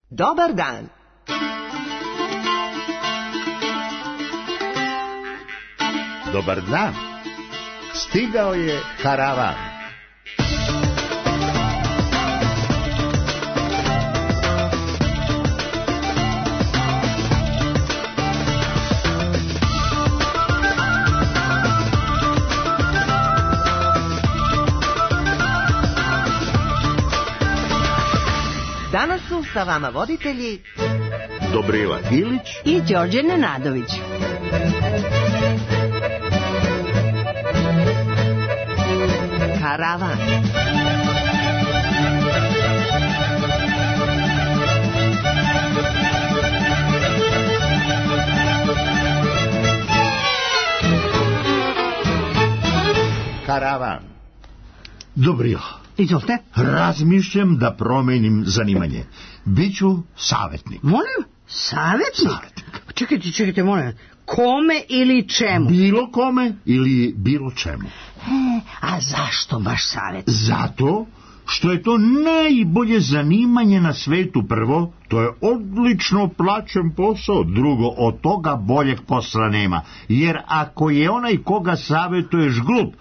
Dobar dan. Dobar dan. Stigao je karavan. Danas su sa vama voditelji Dobrila Ilić i Đorđe Nenadović. Karavan. Karavan. Dobrilo. Izvolite. Razmišljam da promenim zanimanje. Biću savjetnik. Molim? Savjetnik? Savjetnik. Čekajte, molim. Kome ili čemu? Bilo kome ili bilo čemu. A zašto baš savjetnik? Zato što je to najbolje zanimanje na svetu. Prvo, to je odlično plaćen posao. Drugo, od toga boljeg posla nema. Jer ako je onaj koga savjetuješ glup,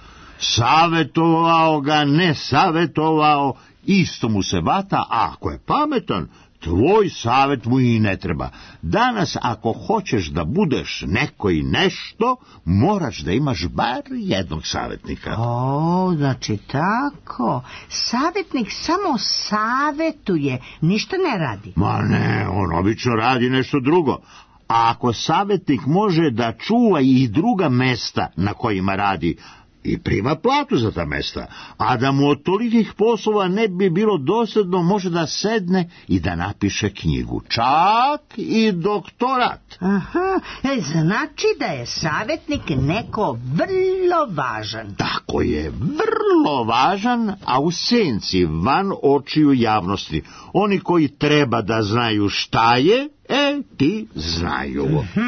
savjetovao ga, ne savjetovao, isto mu se vata, a ako je pametan, tvoj savjet mu i ne treba. Danas, ako hoćeš da budeš neko i nešto, moraš da imaš bar jednog savjetnika. O, znači tako. Savjetnik samo savjetuje, ništa ne radi. Ma ne, on obično radi nešto drugo. A ako savjetnik može da čuva i druga mesta na kojima radi, i prima platu za ta mesta, a da mu od tolikih poslova ne bi bilo dosadno, može da sedne i da napiše knjigu, čak i doktorat. Aha, znači da je savjetnik neko vrlo važan. Tako je, vrlo važan, a u senci, van očiju javnosti. Oni koji treba da znaju šta je, ti znaju.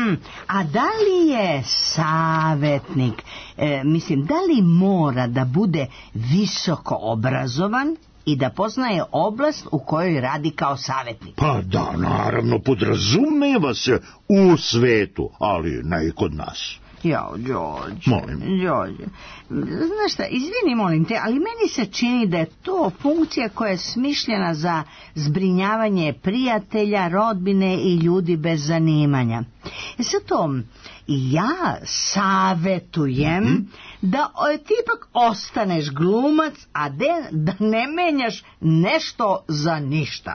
A da li je savjetnik, da li mora da bude visoko obrazovan i da poznaje oblast u kojoj radi kao savjetnik? Pa da, naravno, podrazumeva se u svetu, ali ne i kod nas. Jao, Đorđe. Molim. Đorđe. Znaš šta, izvini, molim te, ali meni se čini da je to funkcija koja je smišljena za zbrinjavanje prijatelja, rodbine i ljudi bez zanimanja. Zato ja savjetujem da ti ipak ostaneš glumac, a da ne menjaš nešto za ništa.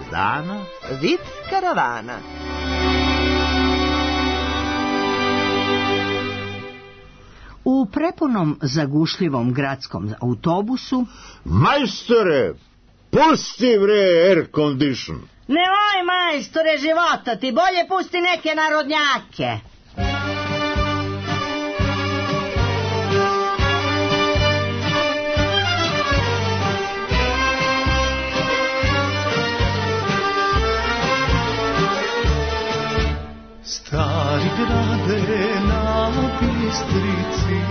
dana, Vic karavana. U prepunom zagušljivom gradskom autobusu Majstore, pusti bre air condition. nemoj majstore života, ti bolje pusti neke narodnjake. Stari grade na Bistrici,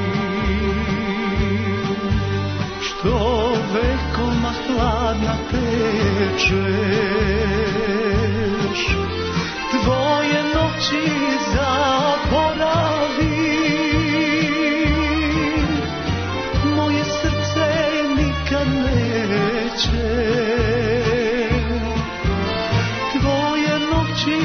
što vekoma hladna tečeš, tvoje noći zaboravi, moje srce nikad neće, tvoje noći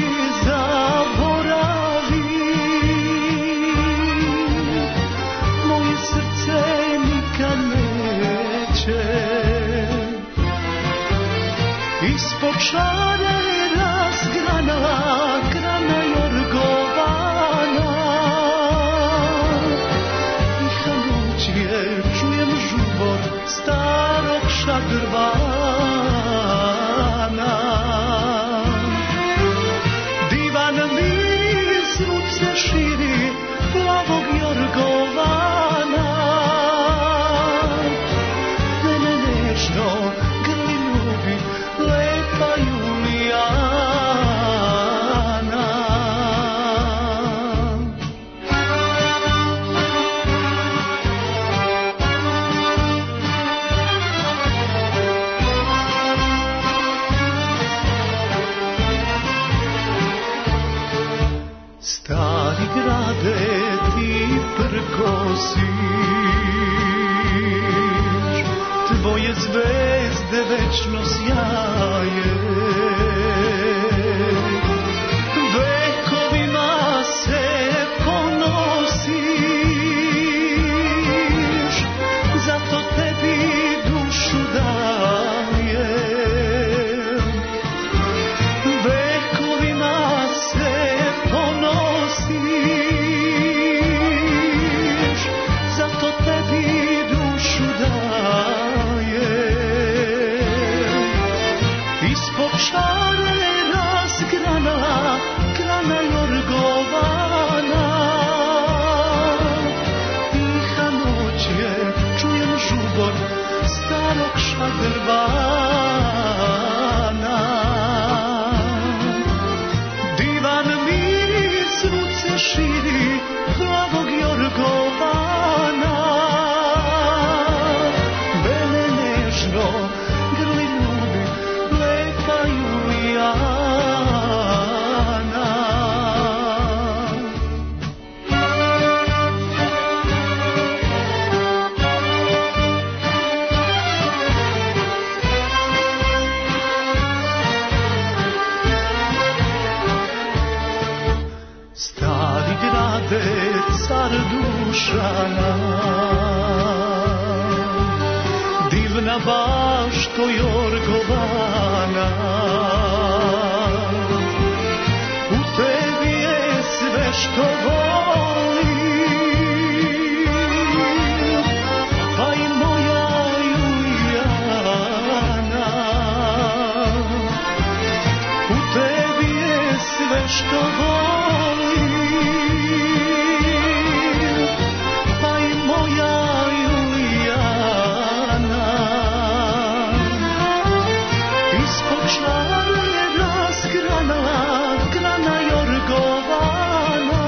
ispod šare razgranala grana jorgovana i halućje čujem žubor starog šadrvana. Divan miris ruce širi plavog jorgovana, mene nežno grli ljubi lepa Julijana. Stari grade ti prkosiš, tvoje zvezde večno sjaje, vekovima se ponosiš, zato tebi dušu dajem. Vekovima se ponosiš, zato tebi dušu dajem. Ispod šare razgrana grana jorgovana, tiha noć je, čujem žubor starog šadrvana. Divan miris ruce širi plavog jorgovana, mene nežno grli ljubi lepa Julijana. Stari grade car Dušana, divna bašto jorgovana, u tebi je sve što volim, pa i moja Julijana. U tebi je sve što volim, pa i moja Julijana. Ispod šare razgrana grana jorgovana,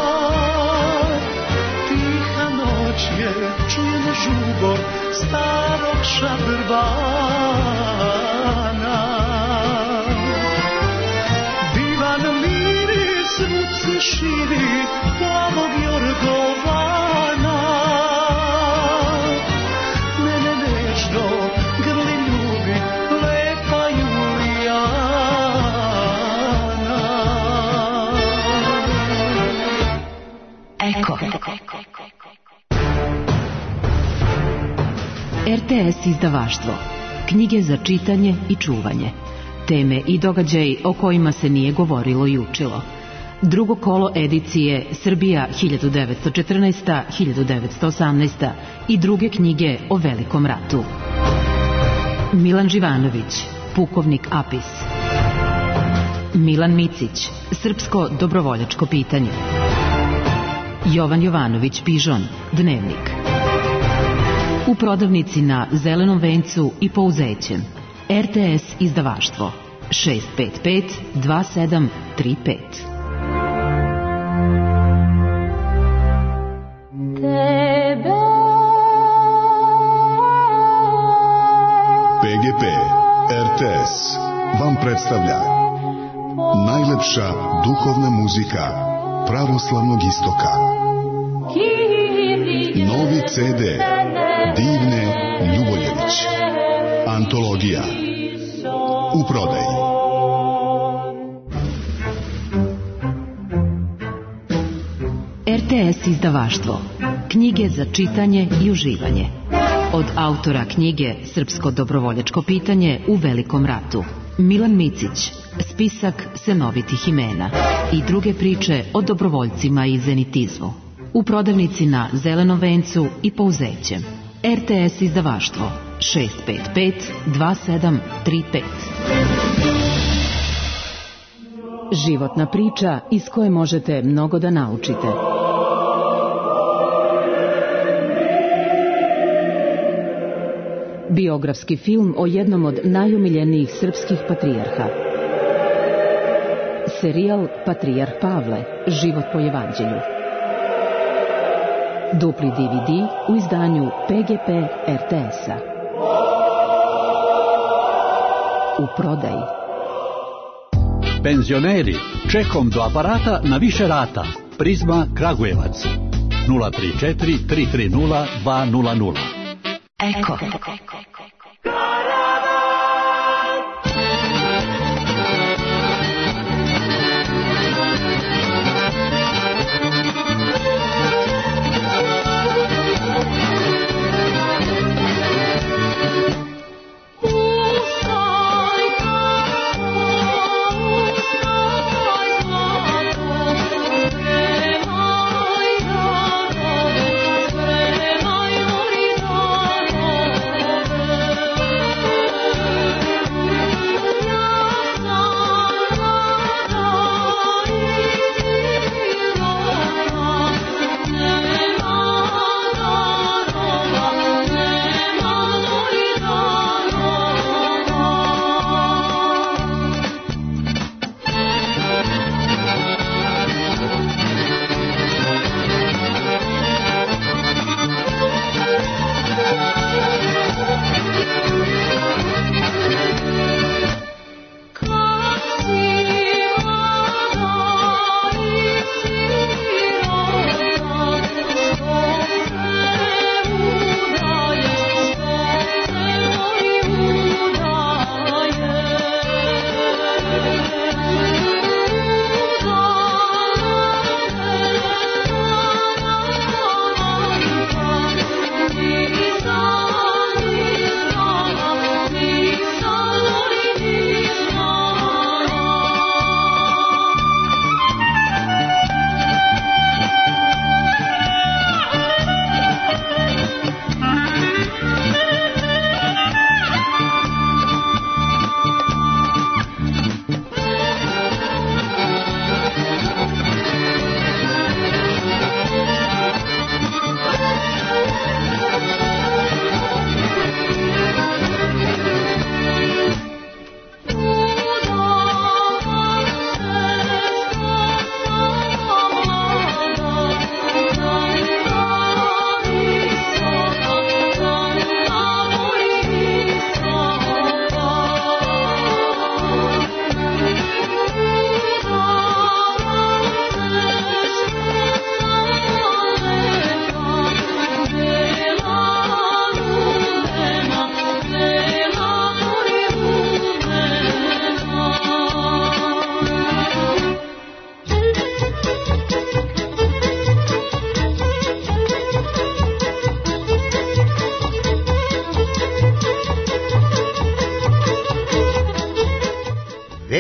tiha noć je, čujem žubor starog šadrvana. Divan miris ruce širi plavog jorgovana, mene nežno grli ljubi lepa Julijana. Eko. RTS izdavaštvo. Knjige za čitanje i čuvanje. Teme i događaji o kojima se nije govorilo i učilo. Drugo kolo edicije Srbija 1914-1918 i druge knjige o Velikom ratu. Milan Živanović, pukovnik Apis. Milan Micić, srpsko dobrovoljačko pitanje. Jovan Jovanović Pižon, Dnevnik. U prodavnici na Zelenom vencu i Pouzećem. RTS izdavaštvo 655 2735. PGP RTS vam predstavlja najlepša duhovna muzika pravoslavnog istoka. Novi CD Divne Ljuboljević. Antologija. U prodaji. RTS izdavaštvo. Knjige za čitanje i uživanje. Od autora knjige Srpsko dobrovoljačko pitanje u Velikom ratu. Milan Micić, spisak senovitih imena i druge priče o dobrovoljcima i zenitizmu. U prodavnici na Zelenom vencu i Pouzećem. RTS izdavaštvo 655 2735. Životna priča iz koje možete mnogo da naučite. Biografski film o jednom od najomiljenijih srpskih patrijarha. Serijal Patrijarh Pavle, život po evanđelju. Dupli DVD u izdanju PGP RTS-a. U prodaji. Penzioneri, čekom do aparata na više rata. Prizma Kragujevac 034 330 200. Eko.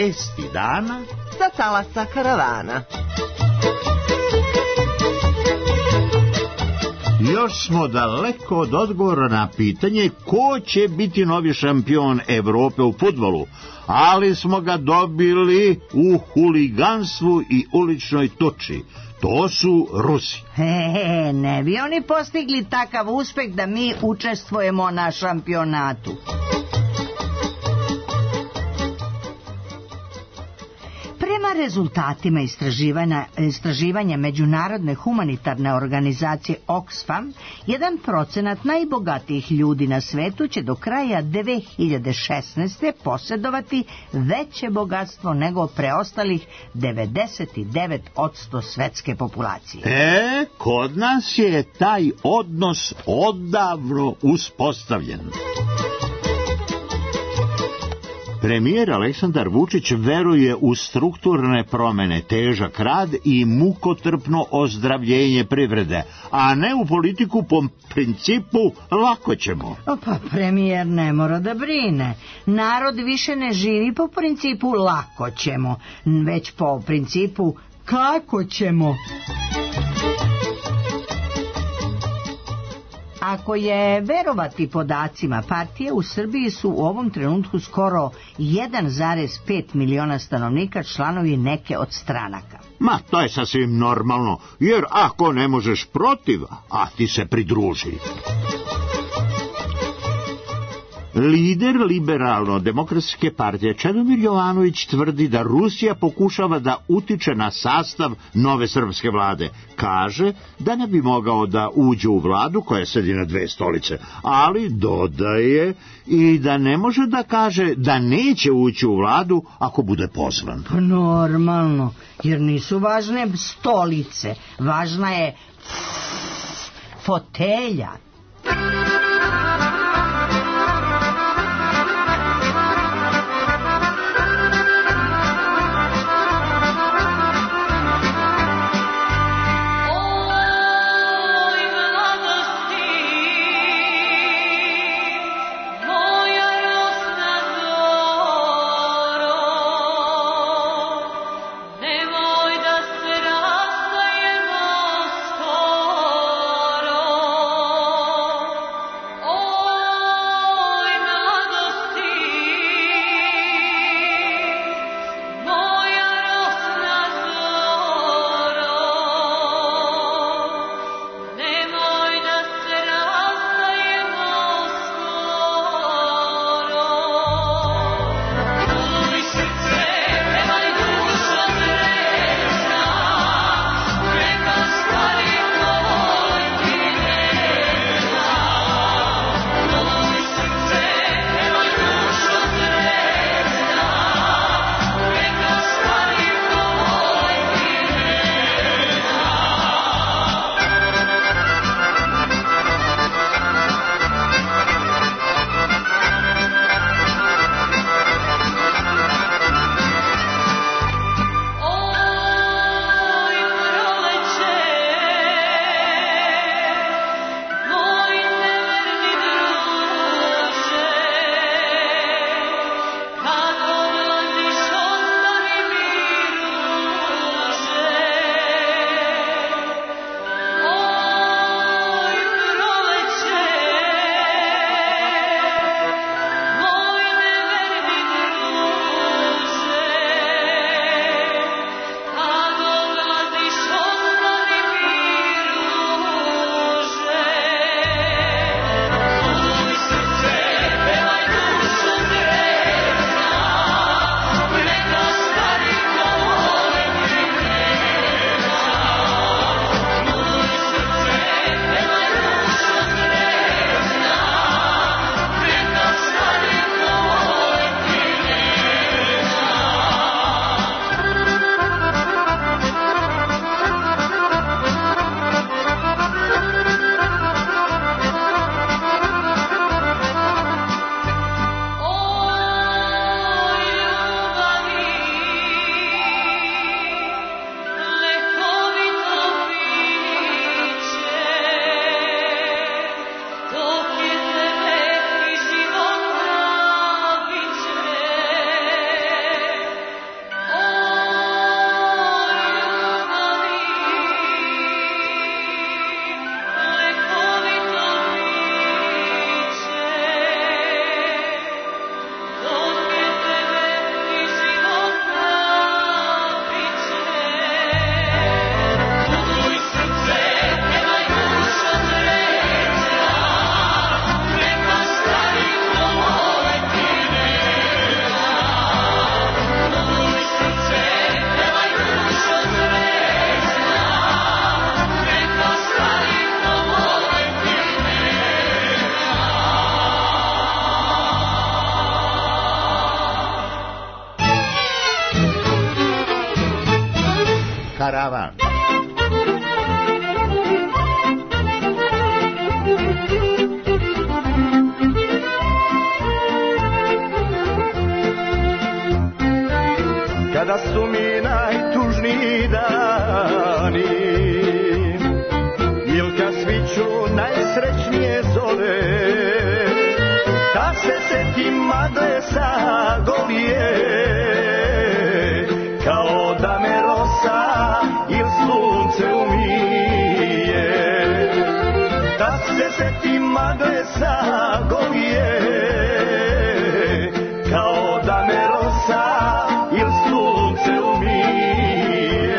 vesti dana sa talasa karavana. Još smo daleko od odgovora na pitanje ko će biti novi šampion Evrope u fudbalu, ali smo ga dobili u huliganstvu i uličnoj tuči. To su Rusi. Ne bi oni postigli takav uspeh da mi učestvujemo na šampionatu. Prema rezultatima istraživanja Međunarodne humanitarne organizacije Oxfam, 1% najbogatijih ljudi na svetu će do kraja 2016. posjedovati veće bogatstvo nego preostalih 99% svetske populacije. Kod nas je taj odnos odavno uspostavljen. Premijer Aleksandar Vučić veruje u strukturne promene, težak rad i mukotrpno ozdravljenje privrede, a ne u politiku po principu lako ćemo. Pa premijer ne mora da brine. Narod više ne živi po principu lako ćemo, već po principu kako ćemo. Ako je verovati podacima, partije u Srbiji su u ovom trenutku skoro 1,5 miliona stanovnika članovi neke od stranaka. Ma, to je sasvim normalno, jer ako ne možeš protiv, a ti se pridruži. Lider Liberalno-demokratske partije Čedomir Jovanović tvrdi da Rusija pokušava da utiče na sastav nove srpske vlade. Kaže da ne bi mogao da uđe u vladu koja sedi na 2 stolice, ali dodaje i da ne može da kaže da neće ući u vladu ako bude pozvan. Normalno, jer nisu važne stolice, važna je fotelja. karavan. Kada su mi najtužniji dani, il kad sviću najsrećnije zore, da se setim magle sa golije, kao da me rosa il sunce umije. Da se setim magle sa golije, kao da me rosa il sunce umije.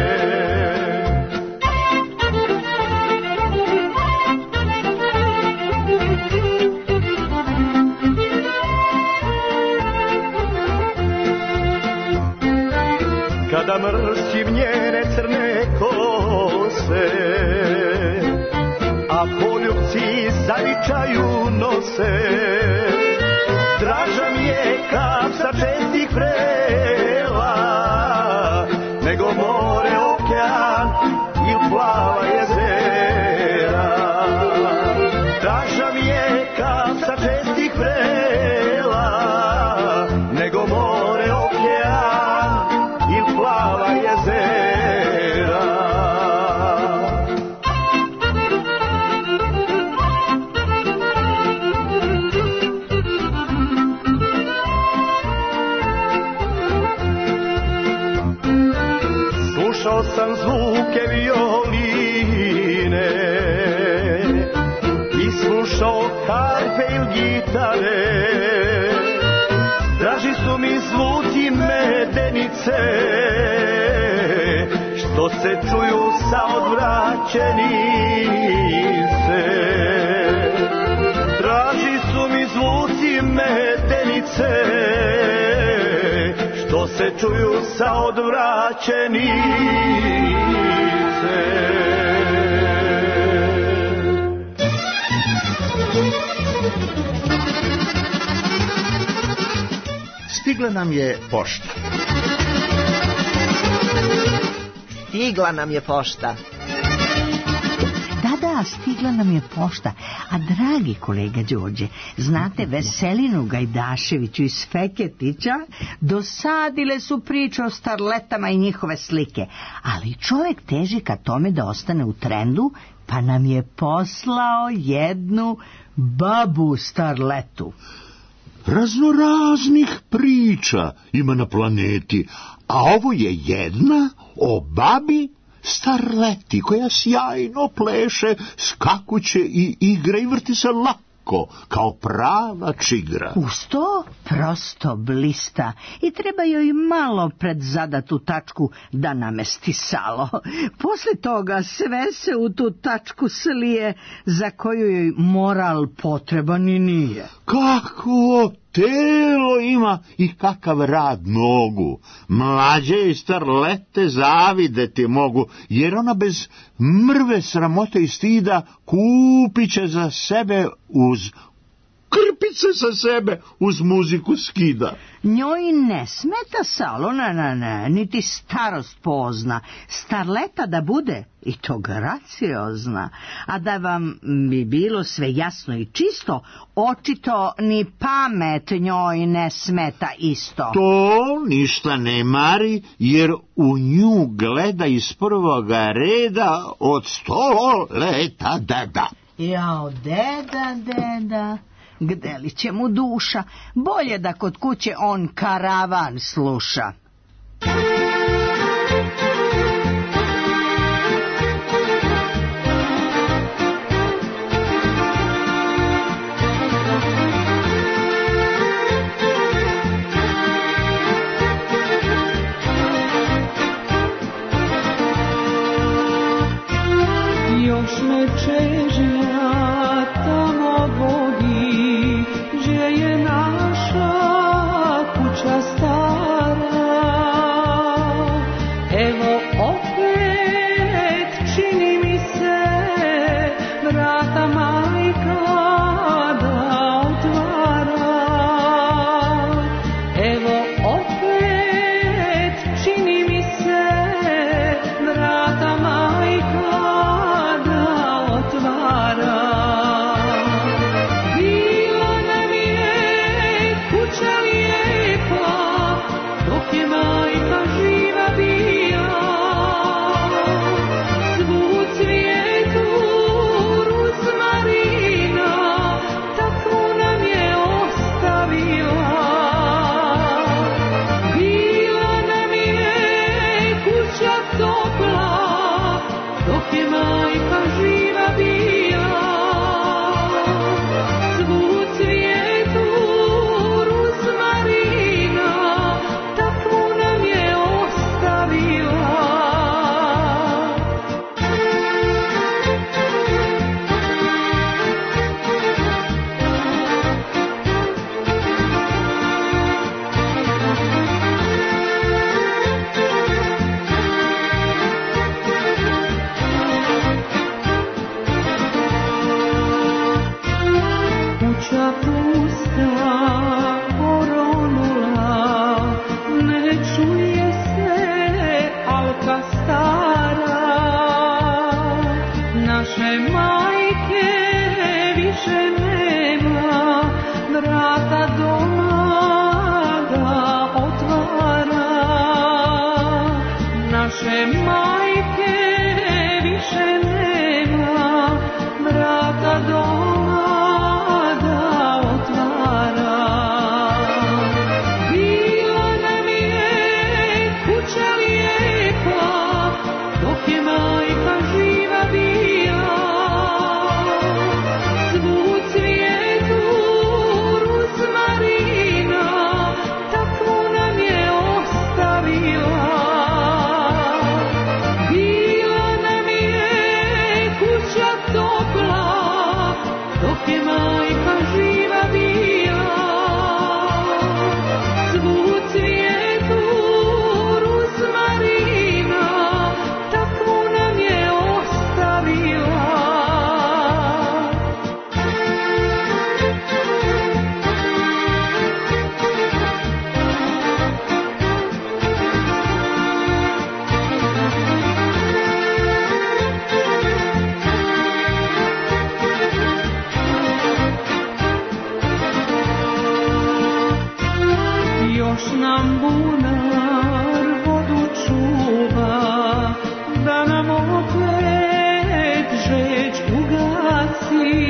Kada mrsim njene crne kose, a poljubci zavičaju nose, draža mi je kapsa čestih vrela, nego more, okean il plava jezera. Draža mi je kapsa čestih vrela, nego more, okean il plava jezera. Slušao sam zvuke violine i slušao harfe il gitare. Draži su mi zvuci medenice, što se čuju sa odvraćenice. Draži su mi zvuci medenice, što se čuju sa odvraćenice. Stigla nam je pošta. Stigla nam je pošta. Da, stigla nam je pošta. A dragi kolega Đorđe, znate, Veselinu Gajdaševiću iz Feketića dosadile su priče o starletama i njihove slike, ali čovjek teži ka tome da ostane u trendu, pa nam je poslao jednu babu starletu. Raznoraznih priča ima na planeti, a ovo je jedna o babi starleti koja sjajno pleše, skakuće i igra i vrti se lako, kao prava čigra. Uz to prosto blista i treba joj malo pred zadatu tačku da namesti salo. Posle toga sve se u tu tačku slije za koju joj moral potreban i nije. Kako telo ima i kakav rad nogu. Mlađe i starlete zavideti mogu, jer ona bez mrve sramote i stida kupit će za sebe uz krpice sa sebe uz muziku skida. Njoj ne smeta salo, ne, niti starost pozna. Starleta da bude, i to graciozna. A da vam bi bilo sve jasno i čisto, očito ni pamet njoj ne smeta isto. To ništa ne mari, jer u nju gleda iz prvoga reda od 100 leta deda. Jao, deda, gde li će mu duša? Bolje da kod kuće on karavan sluša. Još me čežnja tamo vodi, gdje je naša kuća stara. Evo opet čini mi se vrata majka da otvara. Evo opet čini mi se majka živa bila, svu cvijetu ruzmarina, takvu nam je ostavila. Bila nam je kuća topla, dok je majka živa bila, svu cvijetu ruzmarina, takvu nam je ostavila. Kuća pusta, oronula, ne čuje se alka stara. Naše majke više nema, vrata doma da otvara. Naše majke više nema, vrata doma da otvara. Bila nam je kuća lijepa, dok je majka živa bila, svu cvijetu ruzmarina, takvu nam je ostavila. Bila nam je kuća topla, dok je majka živa bila, svu cvijetu ruzmarina, takvu nam je ostavila. Još nam bunar vodu čuva, da nam opet žeđ ugasi,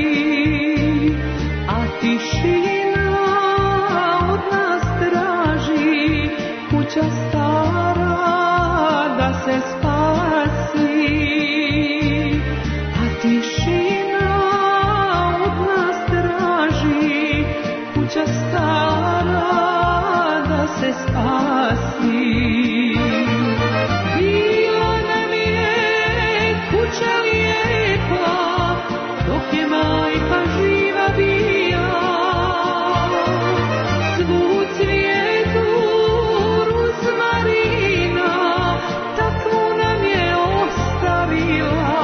a tišina od nas traži, kuća stara da se spasi. A tišina od nas traži, kuća stara da se spasi. Bila nam je kuća lijepa, dok je majka živa bila, svu cvijetu ruzmarina, takvu nam je ostavila.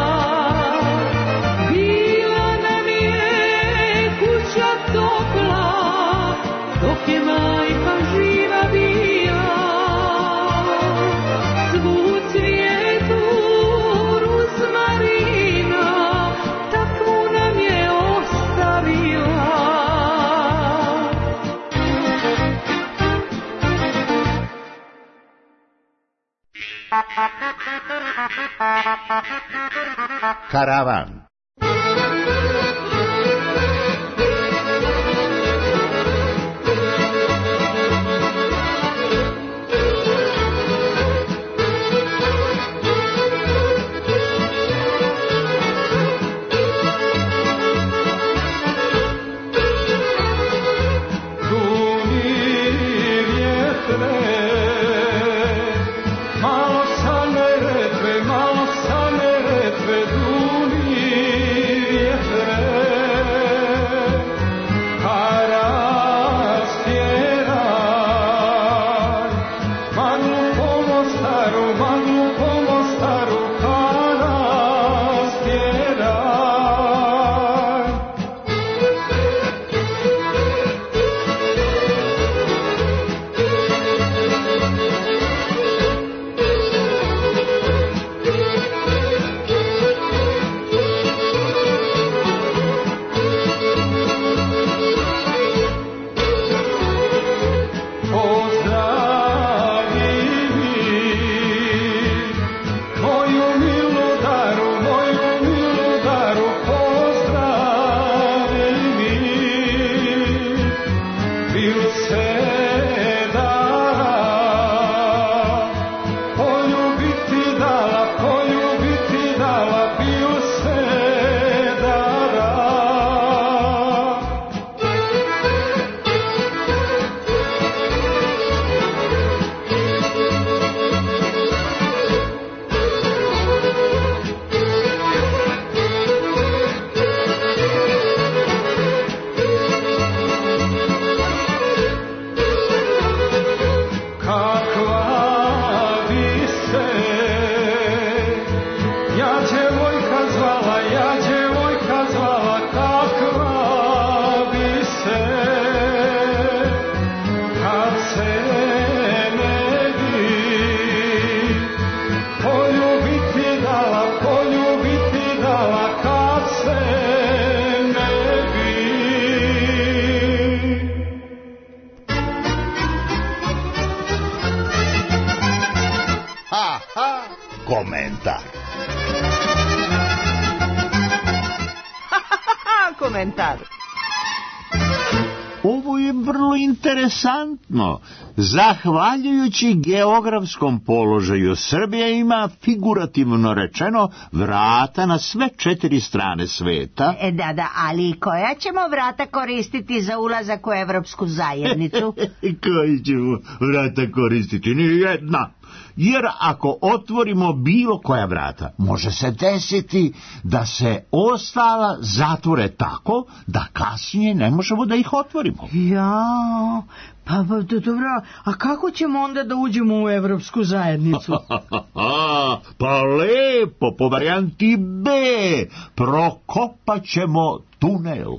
Bila nam je kuća topla, dok je majka živa bila, svu cvijetu ruzmarina, takvu nam je ostavila. Karavan. Malo sa Neretve, duni komentar. Komentar. Ovo je vrlo interesantno. Zahvaljujući geografskom položaju, Srbija ima, figurativno rečeno, vrata na sve 4 strane sveta. Da, ali koja ćemo vrata koristiti za ulazak u Evropsku zajednicu? Koji ćemo vrata koristiti? Nijedna. Jer ako otvorimo bilo koja vrata, može se desiti da se ostala zatvore tako da kasnije ne možemo da ih otvorimo. Ja, pa dobro, a kako ćemo onda da uđemo u Evropsku zajednicu? Pa lepo, po varijanti B, prokopat ćemo tunel.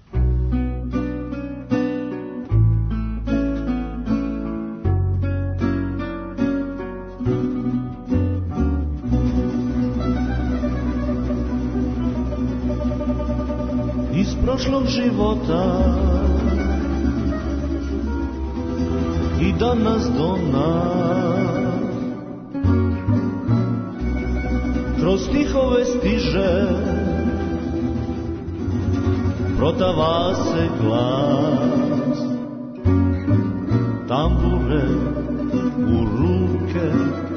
Iz prošlog života i danas do nas kroz stihove stiže, protava se glas, tambure u ruke,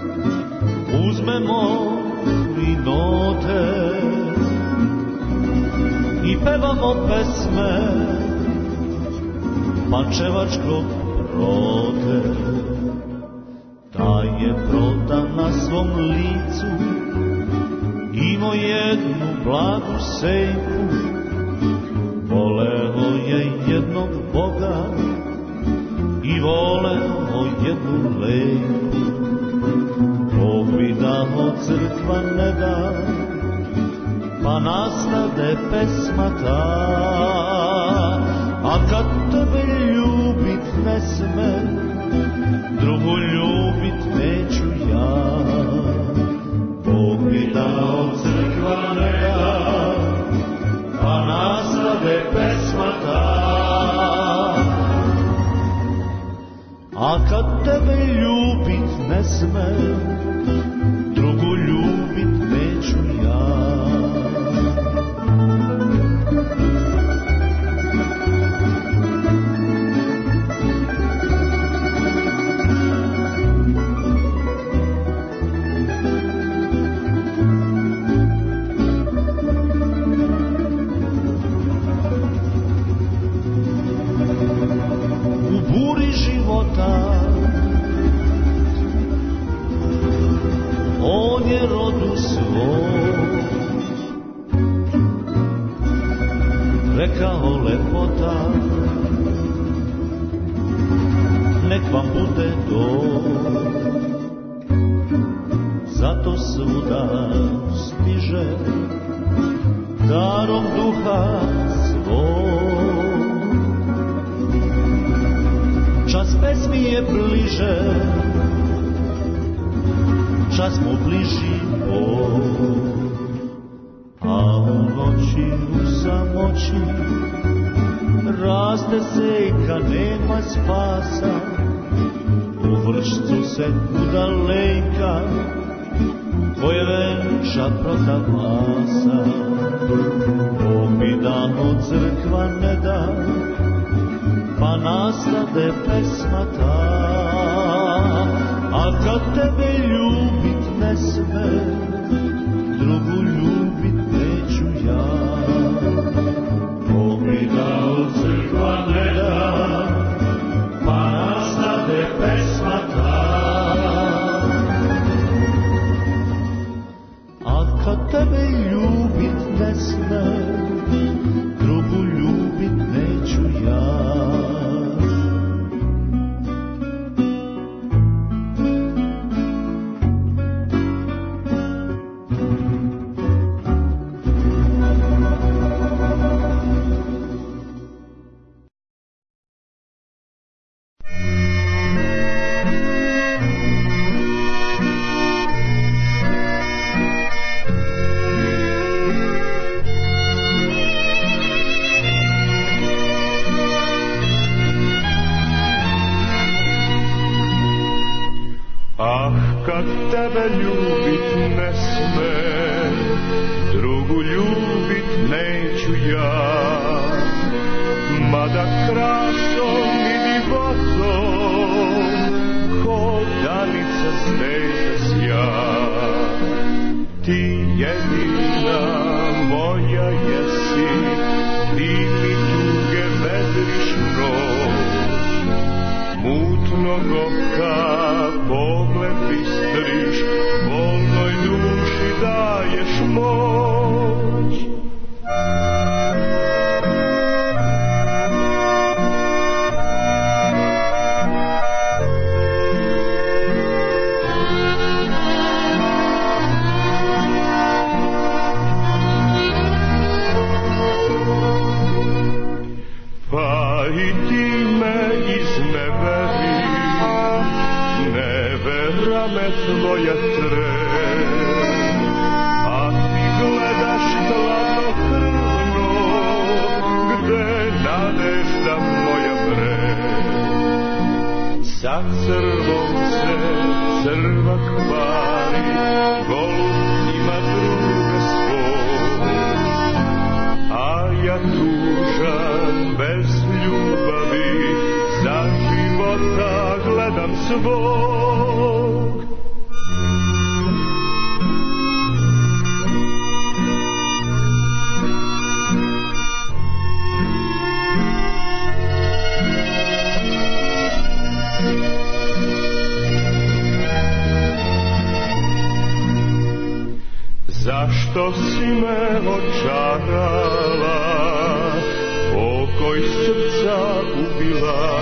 uzmemo i note i pevamo pesme pančevačkog rote. Taj je Proda na svom licu imao jednu blagu senku, voleo je jednog Boga i voleo jednu lenku. Bog bi dao, crkva ne da, pa nastade pesma ta. A kad tebe ljubit ne sme, drugu ljubit neću ja. Bog mi dao, crkva ne da, pa nastade pesma ta. A kad tebe ljubit ne sme, drugu ljubit neću ja. On je rodu svoj rekao lepota, nek vam bude dom, zato svuda stiže darom duha svoj. Čas pesmi je bliže, čas mu bliži Bog, a u noći, u samoći, raste sejka, nema spasa, u vršcu se udaleka, koje venča Protavasa. Bog mi dano, crkva ne da, pa nastade pesma ta. A kad tebe ljubit ne sme, drugu ljubit neću ja. Bog mi dao, crkva ne da, pa nastade pesma ta. A kad tebe ljubit ne sme, drugu ljubit neću ja. Ah, kad tebe ljubit ne smem, drugu ljubit neću ja. Mada krasom i divotom, ko danica snega sja. Ti jedina moja jesi, ti mi tuge vedriš noć. Mutnog oka pogled bistriš, bolnoj duši daješ moć. Pa i ti me izneveri, nevera me tvoja tre, a ti gledaš hladnokrvno, gde nadežda moja mre. Sa crvom se crva kvari, golub ima druga svog, a ja tužan bez ljubavi za života gledam svog. Zašto si me očarala, pokoj srca ubila?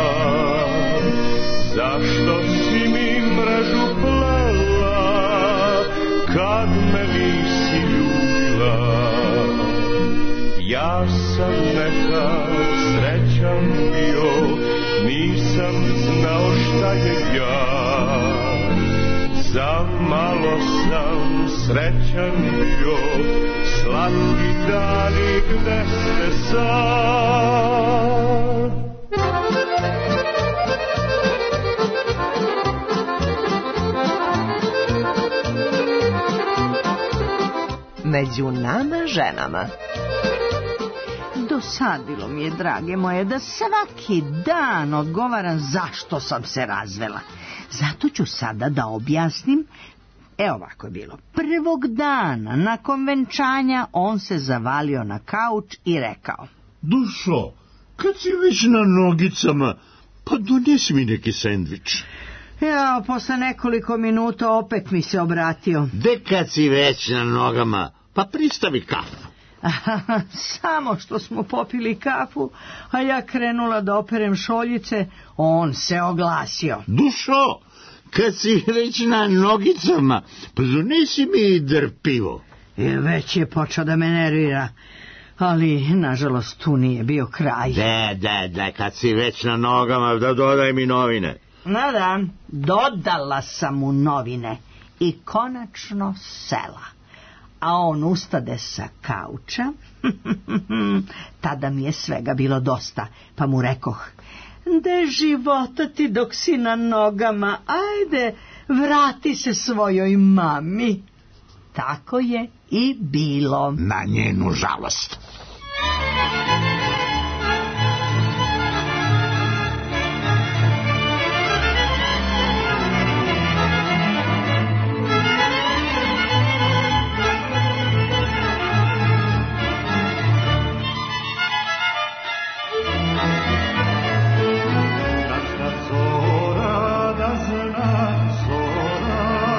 Zašto si mi mrežu plela, kad me nisi ljubila? Ja sam nekad srećan bio, nisam znao šta je ja. Za malo sam srećan bio, slatki dani, gde ste sad? Među nama ženama. Dosadilo mi je, drage moje, da svaki dan odgovaram zašto sam se razvela. Zato ću sada da objasnim. Ovako je bilo. Prvog dana nakon venčanja on se zavalio na kauč i rekao: Dušo, kad si već na nogicama, pa donesi mi neki sendvič. Ja, posle nekoliko minuta opet mi se obratio: De kad si već na nogama, pa pristavi kafu. Samo što smo popili kafu, a ja krenula da operem šoljice, on se oglasio: Dušo, kad si već na nogicama, pa donesi mi drpivo. Već je počeo da me nervira, ali nažalost tu nije bio kraj. Da, kad si već na nogama, da dodaj mi novine. Da, dodala sam mu novine i konačno sela. A on ustade sa kauča, tada mi je svega bilo dosta, pa mu rekoh: De života ti dok si na nogama, ajde, vrati se svojoj mami. Tako je i bilo. Na njenu žalost.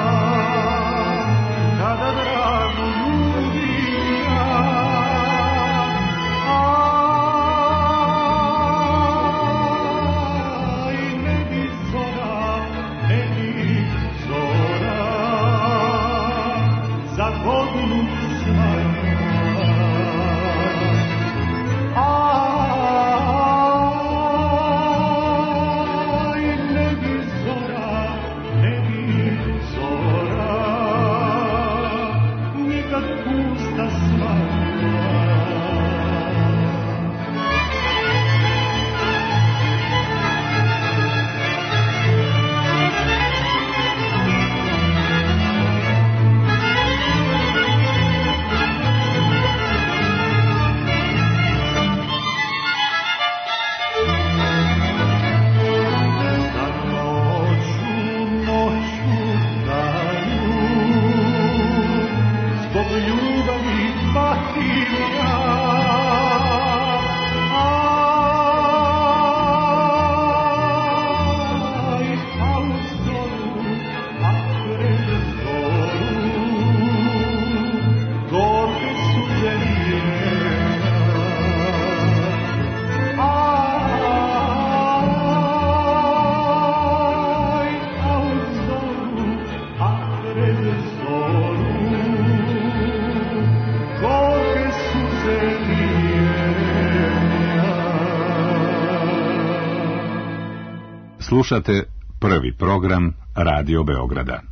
Kada dragu ljubim ja, Slušate prvi program Radio Beograda.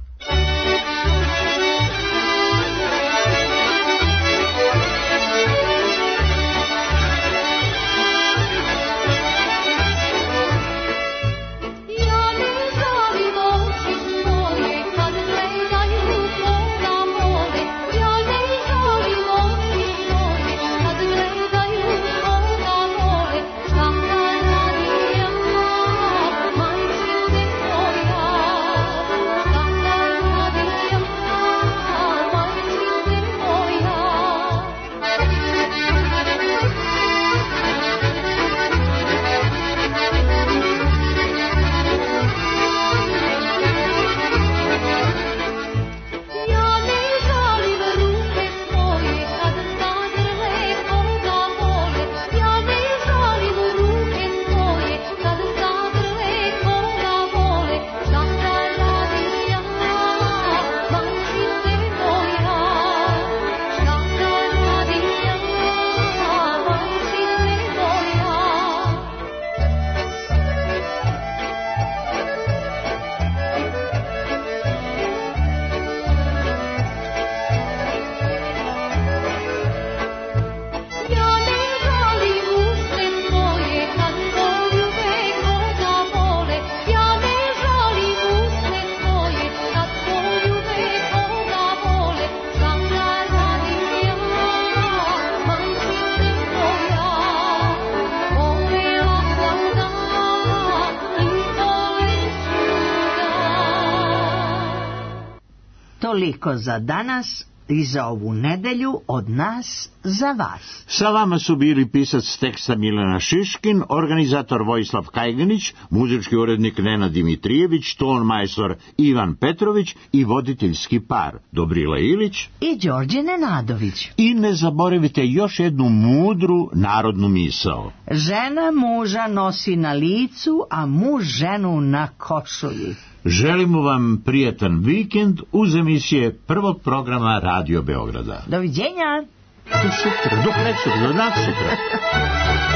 Toliko za danas i za ovu nedelju od nas za vas. Sa vama su bili pisac teksta Milena Šiškin, organizator Vojislav Kajganić, muzički urednik Nenad Dimitrijević, ton majstor Ivan Petrović i voditeljski par Dobrila Ilić i Đorđe Nenadović. I ne zaboravite još jednu mudru narodnu misao. Žena muža nosi na licu, a muž ženu na košulji. Želimo vam prijatan vikend uz emisije prvog programa Radio Beograda. Doviđenja. Do sutra, do prekosutra, do naksutra.